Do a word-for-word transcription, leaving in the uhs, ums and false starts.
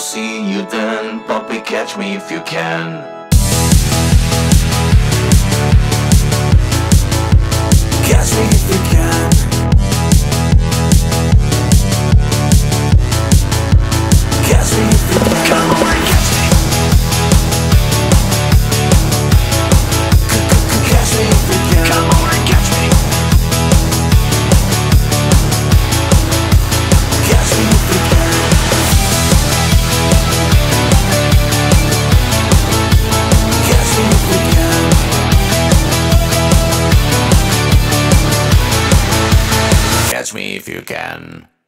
see you then. Puppy, catch me if you can. Catch me if you can. Catch me if you can. Come on and catch me. Catch me if you can. Come on and catch me. Catch me if you can. Catch me if you can. Catch me if you can.